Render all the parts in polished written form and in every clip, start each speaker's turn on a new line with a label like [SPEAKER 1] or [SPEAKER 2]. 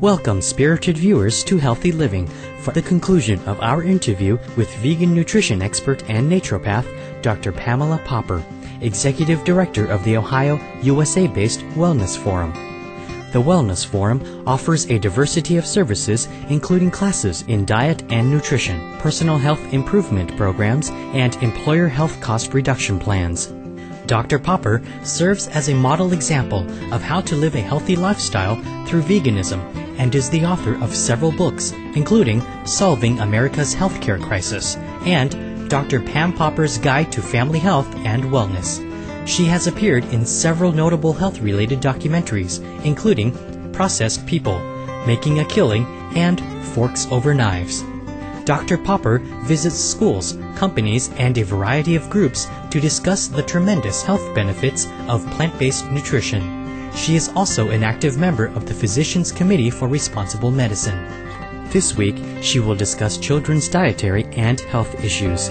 [SPEAKER 1] Welcome, spirited viewers, to Healthy Living for the conclusion of our interview with vegan nutrition expert and naturopath, Dr. Pamela Popper, Executive Director of the Ohio, USA-based Wellness Forum. The Wellness Forum offers a diversity of services, including classes in diet and nutrition, personal health improvement programs, and employer health cost reduction plans. Dr. Popper serves as a model example of how to live a healthy lifestyle through veganism and is the author of several books, including Solving America's Healthcare Crisis and Dr. Pam Popper's Guide to Family Health and Wellness. She has appeared in several notable health-related documentaries, including Processed People, Making a Killing, and Forks Over Knives. Dr. Popper visits schools, companies, and a variety of groups to discuss the tremendous health benefits of plant-based nutrition. She is also an active member of the Physicians Committee for Responsible Medicine. This week, she will discuss children's dietary and health issues.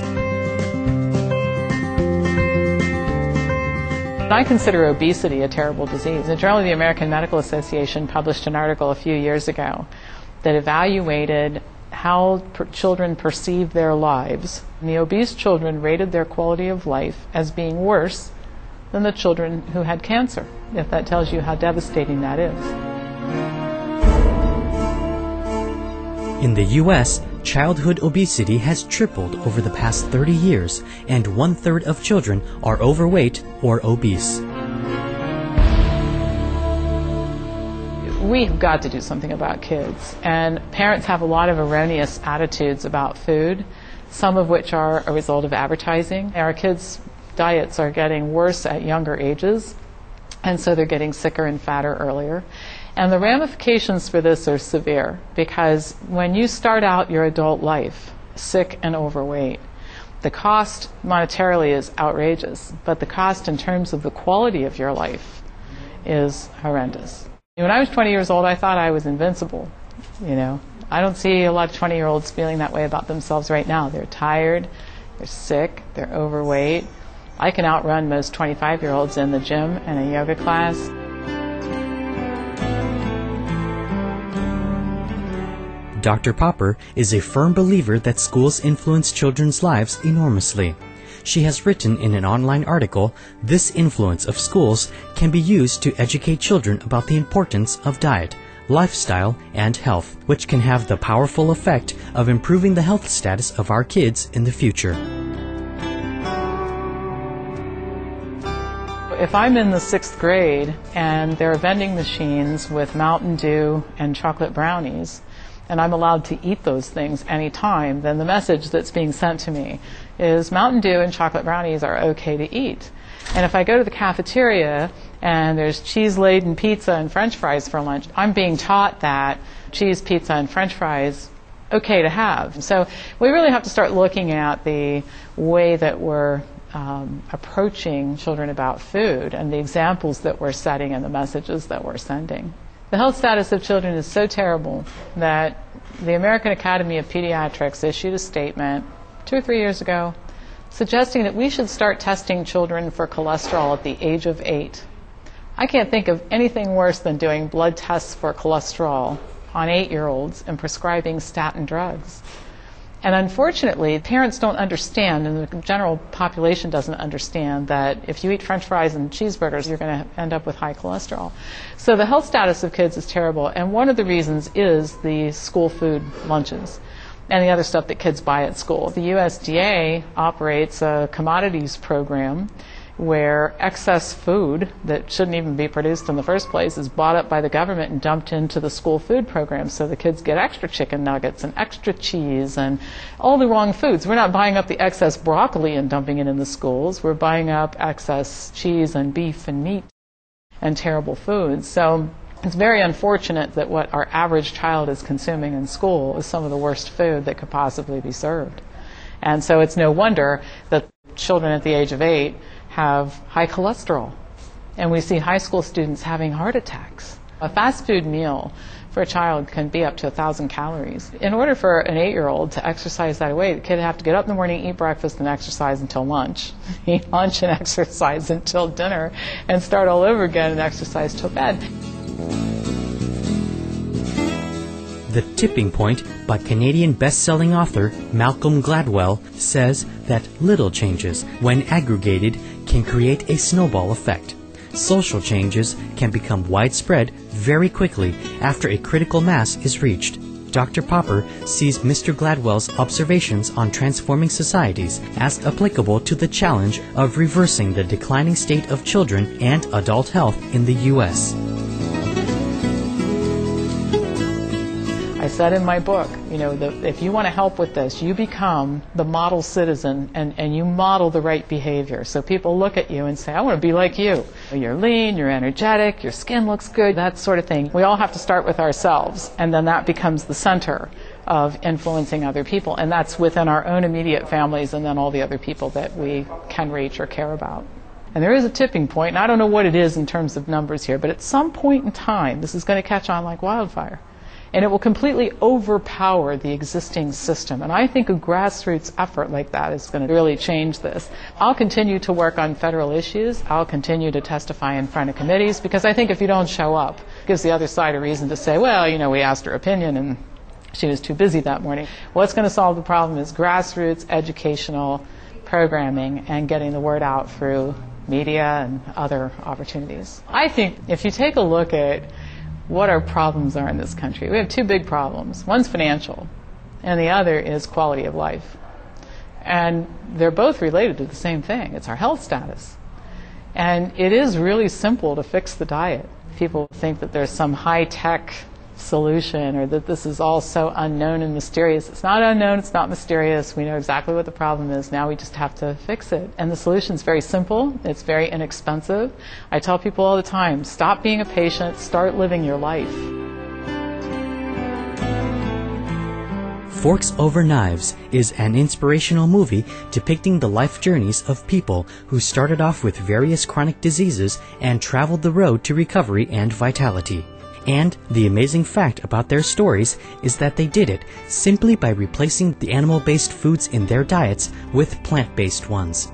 [SPEAKER 2] I consider obesity a terrible disease. The Journal of the American Medical Association published an article a few years ago that evaluated how children perceive their lives. And the obese children rated their quality of life as being worse than the children who had cancer, if that tells you how devastating that is.
[SPEAKER 1] In the U.S., childhood obesity has tripled over the past 30 years, and 1/3 of children are overweight or obese.
[SPEAKER 2] We've got to do something about kids, and parents have a lot of erroneous attitudes about food, some of which are a result of advertising. Our kids' diets are getting worse at younger ages, and so they're getting sicker and fatter earlier. And the ramifications for this are severe, because when you start out your adult life sick and overweight, the cost monetarily is outrageous, but the cost in terms of the quality of your life is horrendous. When I was 20 years old, I thought I was invincible. I don't see a lot of 20-year-olds feeling that way about themselves right now. They're tired, they're sick, they're overweight. I can outrun most 25-year-olds in the gym and a yoga class.
[SPEAKER 1] Dr. Popper is a firm believer that schools influence children's lives enormously. She has written in an online article, this influence of schools can be used to educate children about the importance of diet, lifestyle, and health, which can have the powerful effect of improving the health status of our kids in the future.
[SPEAKER 2] If I'm in the 6th grade and there are vending machines with Mountain Dew and chocolate brownies, and I'm allowed to eat those things anytime, then the message that's being sent to me is Mountain Dew and chocolate brownies are okay to eat. And if I go to the cafeteria and there's cheese-laden pizza and French fries for lunch, I'm being taught that cheese, pizza, and French fries okay to have. So we really have to start looking at the way that we're approaching children about food and the examples that we're setting and the messages that we're sending. The health status of children is so terrible that the American Academy of Pediatrics issued a statement 2 or 3 years ago suggesting that we should start testing children for cholesterol at the age of 8. I can't think of anything worse than doing blood tests for cholesterol on 8-year-olds and prescribing statin drugs. And unfortunately, parents don't understand, and the general population doesn't understand, that if you eat French fries and cheeseburgers, you're going to end up with high cholesterol. So the health status of kids is terrible, and one of the reasons is the school food lunches and the other stuff that kids buy at school. The USDA operates a commodities program where excess food that shouldn't even be produced in the first place is bought up by the government and dumped into the school food program. So the kids get extra chicken nuggets and extra cheese and all the wrong foods. We're not buying up the excess broccoli and dumping it in the schools. We're buying up excess cheese and beef and meat and terrible foods. So it's very unfortunate that what our average child is consuming in school is some of the worst food that could possibly be served. And so it's no wonder that children at the age of 8 have high cholesterol. And we see high school students having heart attacks. A fast food meal for a child can be up to 1,000 calories. In order for an 8-year-old to exercise that way, the kid would have to get up in the morning, eat breakfast, and exercise until lunch. Eat lunch and exercise until dinner, and start all over again and exercise till bed.
[SPEAKER 1] The Tipping Point by Canadian best-selling author Malcolm Gladwell says that little changes, when aggregated, can create a snowball effect. Social changes can become widespread very quickly after a critical mass is reached. Dr. Popper sees Mr. Gladwell's observations on transforming societies as applicable to the challenge of reversing the declining state of children and adult health in the U.S.
[SPEAKER 2] I said in my book, if you want to help with this, you become the model citizen and you model the right behavior. So people look at you and say, I want to be like you. You're lean, you're energetic, your skin looks good, that sort of thing. We all have to start with ourselves, and then that becomes the center of influencing other people. And that's within our own immediate families and then all the other people that we can reach or care about. And there is a tipping point, and I don't know what it is in terms of numbers here, but at some point in time, this is going to catch on like wildfire. And it will completely overpower the existing system. And I think a grassroots effort like that is going to really change this. I'll continue to work on federal issues. I'll continue to testify in front of committees, because I think if you don't show up, it gives the other side a reason to say, well, we asked her opinion and she was too busy that morning. What's going to solve the problem is grassroots educational programming and getting the word out through media and other opportunities. I think if you take a look at what our problems are in this country, we have two big problems. One's financial, and the other is quality of life. And they're both related to the same thing. It's our health status. And it is really simple to fix the diet. People think that there's some high-tech solution or that this is all so unknown and mysterious. It's not unknown, it's not mysterious. We know exactly what the problem is. Now we just have to fix it. And the solution is very simple. It's very inexpensive. I tell people all the time, stop being a patient, start living your life.
[SPEAKER 1] Forks Over Knives is an inspirational movie depicting the life journeys of people who started off with various chronic diseases and traveled the road to recovery and vitality. And the amazing fact about their stories is that they did it simply by replacing the animal-based foods in their diets with plant-based ones.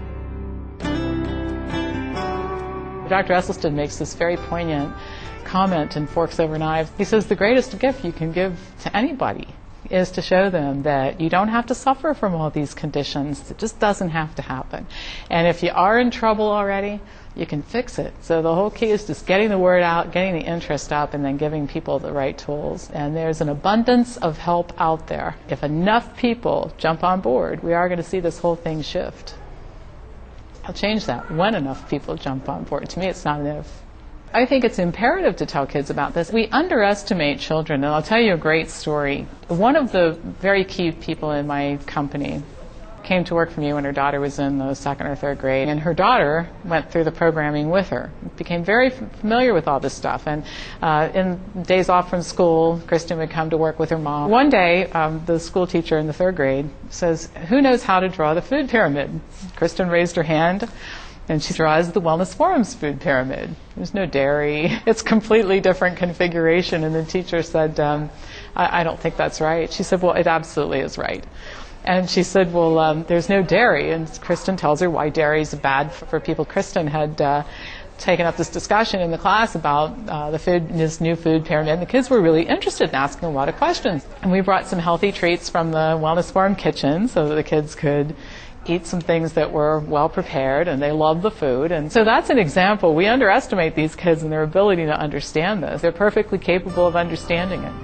[SPEAKER 2] Dr. Esselstyn makes this very poignant comment in Forks Over Knives. He says the greatest gift you can give to anybody is to show them that you don't have to suffer from all these conditions. It just doesn't have to happen. And if you are in trouble already, you can fix it. So the whole key is just getting the word out, getting the interest up, and then giving people the right tools. And there's an abundance of help out there. If enough people jump on board, we are going to see this whole thing shift. I'll change that when enough people jump on board. To me, it's not an if. I think it's imperative to tell kids about this. We underestimate children, and I'll tell you a great story. One of the very key people in my company came to work for me when her daughter was in the 2nd or 3rd grade, and her daughter went through the programming with her, became very familiar with all this stuff. And in days off from school, Kristen would come to work with her mom. One day, the school teacher in the 3rd grade says, who knows how to draw the food pyramid? Kristen raised her hand, and she draws the Wellness Forum's food pyramid. There's no dairy. It's completely different configuration. And the teacher said, I don't think that's right. She said, well, it absolutely is right. And she said, well, there's no dairy. And Kristen tells her why dairy is bad for people. Kristen had taken up this discussion in the class about this new food pyramid. And the kids were really interested in asking a lot of questions. And we brought some healthy treats from the Wellness Forum kitchen so that the kids could eat some things that were well prepared, and they loved the food. And so that's an example. We underestimate these kids and their ability to understand this. They're perfectly capable of understanding it.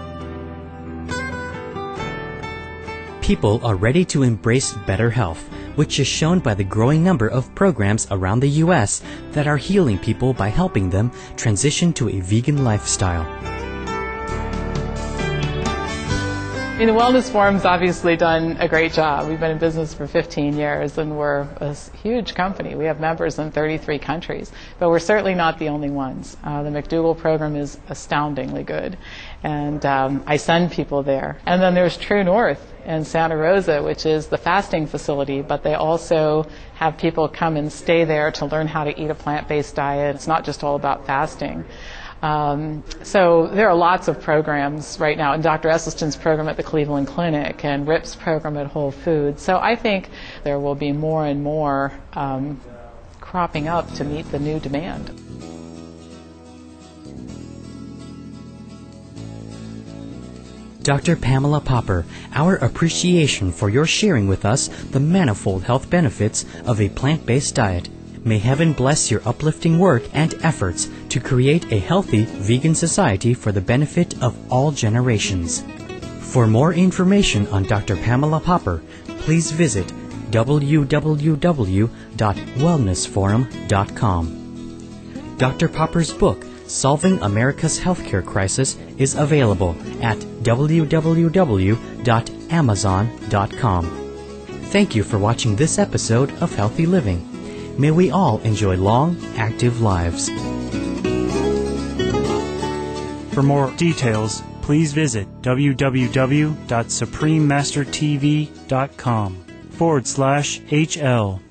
[SPEAKER 1] People are ready to embrace better health, which is shown by the growing number of programs around the U.S. that are healing people by helping them transition to a vegan lifestyle.
[SPEAKER 2] The Wellness Forum's obviously done a great job. We've been in business for 15 years, and we're a huge company. We have members in 33 countries, but we're certainly not the only ones. The McDougall program is astoundingly good, and I send people there. And then there's True North in Santa Rosa, which is the fasting facility, but they also have people come and stay there to learn how to eat a plant-based diet. It's not just all about fasting. So there are lots of programs right now, and Dr. Esselstyn's program at the Cleveland Clinic and Rip's program at Whole Foods. So I think there will be more and more cropping up to meet the new demand.
[SPEAKER 1] Dr. Pamela Popper, our appreciation for your sharing with us the manifold health benefits of a plant-based diet. May heaven bless your uplifting work and efforts to create a healthy vegan society for the benefit of all generations. For more information on Dr. Pamela Popper, please visit www.wellnessforum.com. Dr. Popper's book, Solving America's Healthcare Crisis, is available at www.amazon.com. Thank you for watching this episode of Healthy Living. May we all enjoy long, active lives.
[SPEAKER 3] For more details, please visit www.suprememastertv.com/HL.